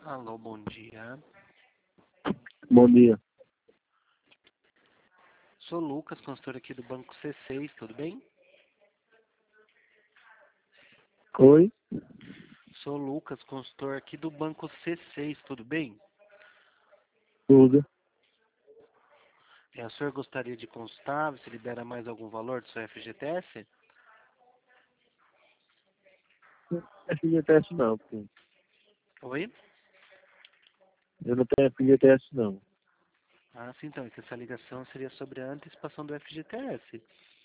Alô, bom dia. Bom dia. Sou Lucas, consultor aqui do Banco C6, tudo bem? Oi? Sou Lucas, consultor aqui do Banco C6, tudo bem? Tudo. O senhor gostaria de consultar se libera mais algum valor do seu FGTS? Não tenho FGTS não, pô. Oi? Eu não tenho FGTS não. Ah, sim, então, é que essa ligação seria sobre a antecipação do FGTS.